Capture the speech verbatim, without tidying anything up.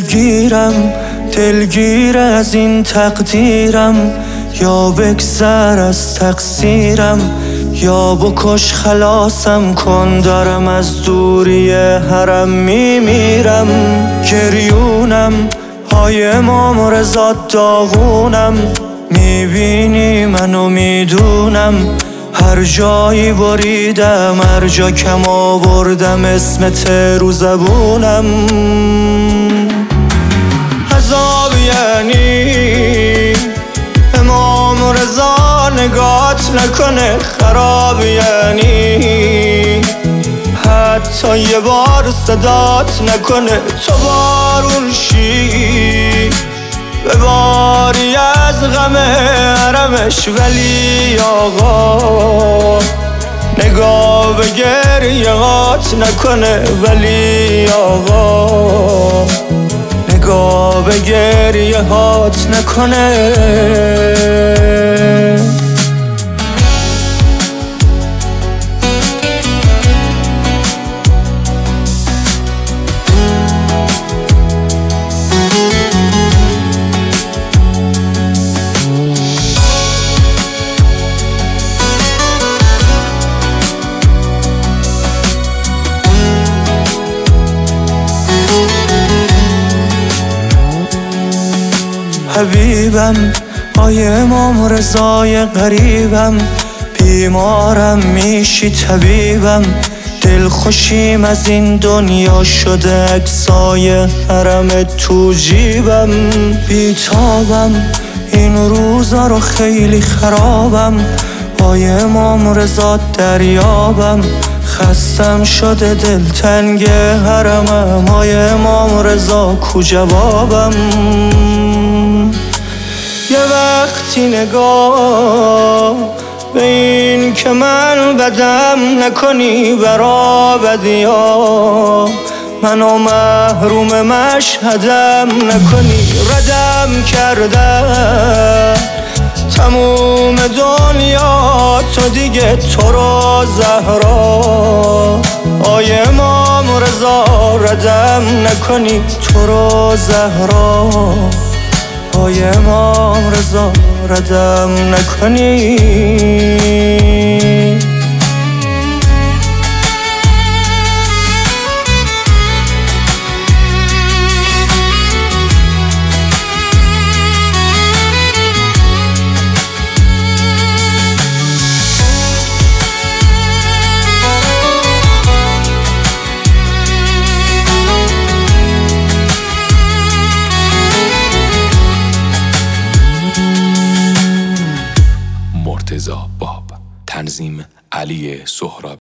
دلگیرم دلگیر از این تقدیرم، یا بگذر از تقصیرم یا بکش خلاصم کن، دارم از دوری حرم میمیرم. گریونم های امام رضا داغونم، میبینی منو میدونم هر جایی بریدم، هر جا کم آوردم اسمت رو زبونم. عذاب یعنی امام رضا نگات نکنه، خراب یعنی حتی یه بار صدات نکنه، تو بارون شی بباری از غم حرمش. ولی آقا نگاه به گریهات نکنه، ولی آقا نگاه به گریهات نکنه. حبیبم آی امام رضای غریبم، بیمارم میشی طبیبم، دل خوشیم از این دنیا شده اجزای حرم تو جیبم. بیتابم این روزا رو خیلی خرابم، آی امام رضا دریابم، خستم شده دلتنگ حرمم، آی امام رضا کو جوابم. یه وقتی نگاه به این که من بدم نکنی، برا بدیا منو محروم مشهدم نکنی. ردم کردم تموم دنیا تو دیگه، تو رو زهرا آی امام رضا ردم نکنی، تو رو زهرا آی امام رضا ردم نکنی. مرتضی باب، تنظیم علی سهرابی.